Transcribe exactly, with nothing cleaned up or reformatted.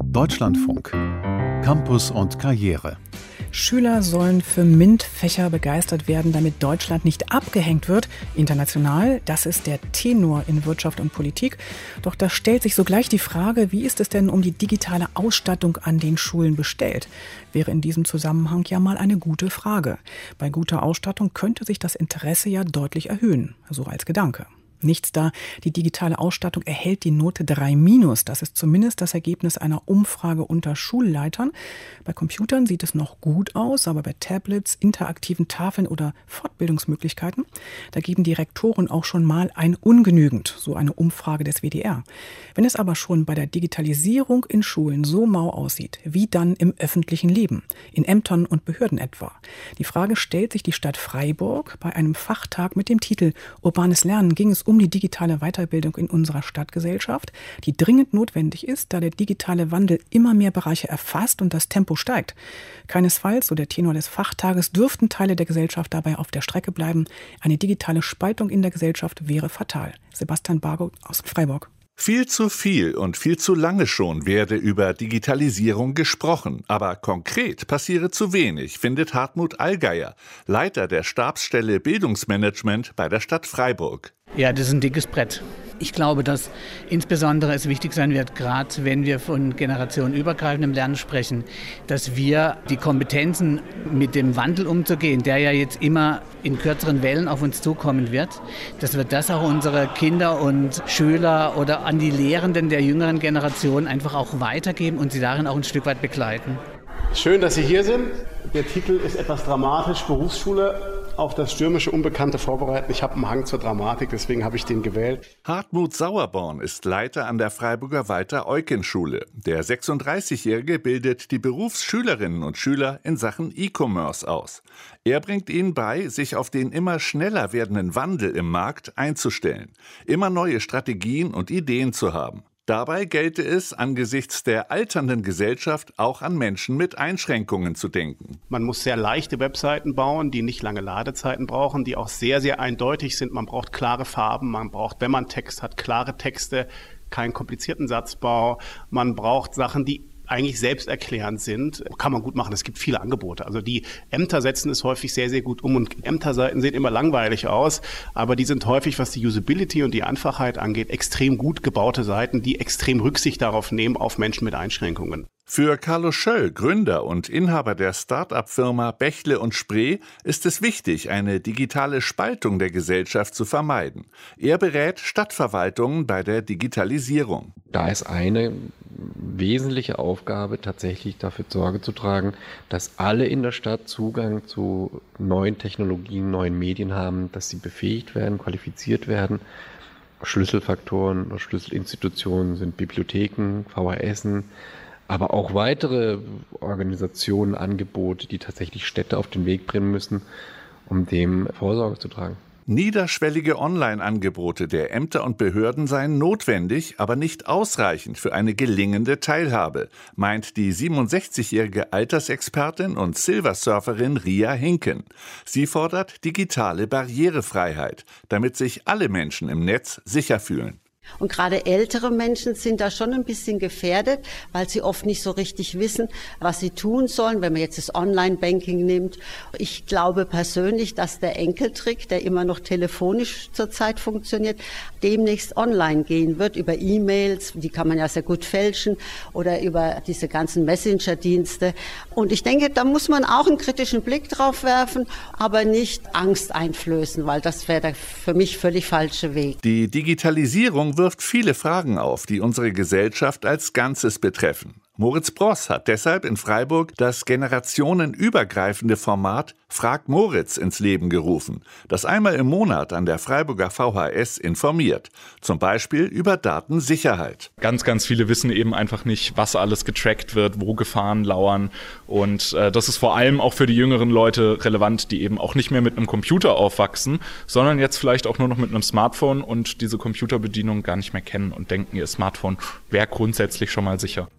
Deutschlandfunk. Campus und Karriere. Schüler sollen für MINT-Fächer begeistert werden, damit Deutschland nicht abgehängt wird. International, das ist der Tenor in Wirtschaft und Politik. Doch da stellt sich sogleich die Frage, wie ist es denn um die digitale Ausstattung an den Schulen bestellt? Wäre in diesem Zusammenhang ja mal eine gute Frage. Bei guter Ausstattung könnte sich das Interesse ja deutlich erhöhen, so als Gedanke. Nichts da, die digitale Ausstattung erhält die Note drei minus. Das ist zumindest das Ergebnis einer Umfrage unter Schulleitern. Bei Computern sieht es noch gut aus, aber bei Tablets, interaktiven Tafeln oder Fortbildungsmöglichkeiten, da geben die Rektoren auch schon mal ein ungenügend, so eine Umfrage des W D R. Wenn es aber schon bei der Digitalisierung in Schulen so mau aussieht, wie dann im öffentlichen Leben, in Ämtern und Behörden etwa? Die Frage stellt sich die Stadt Freiburg. Bei einem Fachtag mit dem Titel Urbanes Lernen ging es um die digitale Weiterbildung in unserer Stadtgesellschaft, die dringend notwendig ist, da der digitale Wandel immer mehr Bereiche erfasst und das Tempo steigt. Keinesfalls, so der Tenor des Fachtages, dürften Teile der Gesellschaft dabei auf der Strecke bleiben. Eine digitale Spaltung in der Gesellschaft wäre fatal. Sebastian Bargo aus Freiburg. Viel zu viel und viel zu lange schon werde über Digitalisierung gesprochen, aber konkret passiere zu wenig, findet Hartmut Allgeier, Leiter der Stabsstelle Bildungsmanagement bei der Stadt Freiburg. Ja, das ist ein dickes Brett. Ich glaube, dass insbesondere es wichtig sein wird, gerade wenn wir von generationenübergreifendem Lernen sprechen, dass wir die Kompetenzen mit dem Wandel umzugehen, der ja jetzt immer in kürzeren Wellen auf uns zukommen wird, dass wir das auch unsere Kinder und Schüler oder an die Lehrenden der jüngeren Generation einfach auch weitergeben und sie darin auch ein Stück weit begleiten. Schön, dass Sie hier sind. Der Titel ist etwas dramatisch, Berufsschule auf das stürmische Unbekannte vorbereiten. Ich habe einen Hang zur Dramatik, deswegen habe ich den gewählt. Hartmut Sauerborn ist Leiter an der Freiburger Walter-Eucken-Schule. Der sechsunddreißigjährige bildet die Berufsschülerinnen und Schüler in Sachen E-Commerce aus. Er bringt ihnen bei, sich auf den immer schneller werdenden Wandel im Markt einzustellen, immer neue Strategien und Ideen zu haben. Dabei gelte es, angesichts der alternden Gesellschaft auch an Menschen mit Einschränkungen zu denken. Man muss sehr leichte Webseiten bauen, die nicht lange Ladezeiten brauchen, die auch sehr, sehr eindeutig sind. Man braucht klare Farben, man braucht, wenn man Text hat, klare Texte, keinen komplizierten Satzbau. Man braucht Sachen, die eigentlich selbsterklärend sind, kann man gut machen. Es gibt viele Angebote. Also die Ämter setzen es häufig sehr, sehr gut um und Ämterseiten sehen immer langweilig aus, aber die sind häufig, was die Usability und die Einfachheit angeht, extrem gut gebaute Seiten, die extrem Rücksicht darauf nehmen, auf Menschen mit Einschränkungen. Für Carlo Schöll, Gründer und Inhaber der Start-up-Firma Bächle und Spree, ist es wichtig, eine digitale Spaltung der Gesellschaft zu vermeiden. Er berät Stadtverwaltungen bei der Digitalisierung. Da ist eine wesentliche Aufgabe, tatsächlich dafür Sorge zu tragen, dass alle in der Stadt Zugang zu neuen Technologien, neuen Medien haben, dass sie befähigt werden, qualifiziert werden. Schlüsselfaktoren oder Schlüsselinstitutionen sind Bibliotheken, V H S'en, aber auch weitere Organisationen, Angebote, die tatsächlich Städte auf den Weg bringen müssen, um dem Vorsorge zu tragen. Niederschwellige Online-Angebote der Ämter und Behörden seien notwendig, aber nicht ausreichend für eine gelingende Teilhabe, meint die siebenundsechzigjährige Altersexpertin und Silversurferin Ria Hinken. Sie fordert digitale Barrierefreiheit, damit sich alle Menschen im Netz sicher fühlen. Und gerade ältere Menschen sind da schon ein bisschen gefährdet, weil sie oft nicht so richtig wissen, was sie tun sollen, wenn man jetzt das Online-Banking nimmt. Ich glaube persönlich, dass der Enkeltrick, der immer noch telefonisch zurzeit funktioniert, demnächst online gehen wird, über E-Mails, die kann man ja sehr gut fälschen, oder über diese ganzen Messenger-Dienste. Und ich denke, da muss man auch einen kritischen Blick drauf werfen, aber nicht Angst einflößen, weil das wäre der für mich völlig falsche Weg. Die Digitalisierung wirft viele Fragen auf, die unsere Gesellschaft als Ganzes betreffen. Moritz Bross hat deshalb in Freiburg das generationenübergreifende Format Frag Moritz ins Leben gerufen, das einmal im Monat an der Freiburger V H S informiert, zum Beispiel über Datensicherheit. Ganz, ganz viele wissen eben einfach nicht, was alles getrackt wird, wo Gefahren lauern, und äh, das ist vor allem auch für die jüngeren Leute relevant, die eben auch nicht mehr mit einem Computer aufwachsen, sondern jetzt vielleicht auch nur noch mit einem Smartphone und diese Computerbedienung gar nicht mehr kennen und denken, ihr Smartphone wäre grundsätzlich schon mal sicher.